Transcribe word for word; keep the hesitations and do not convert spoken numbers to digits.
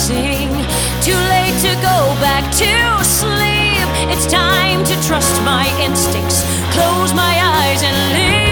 sing. Too late to go back to sleep. It's time to trust my instincts. Close my eyes and leave.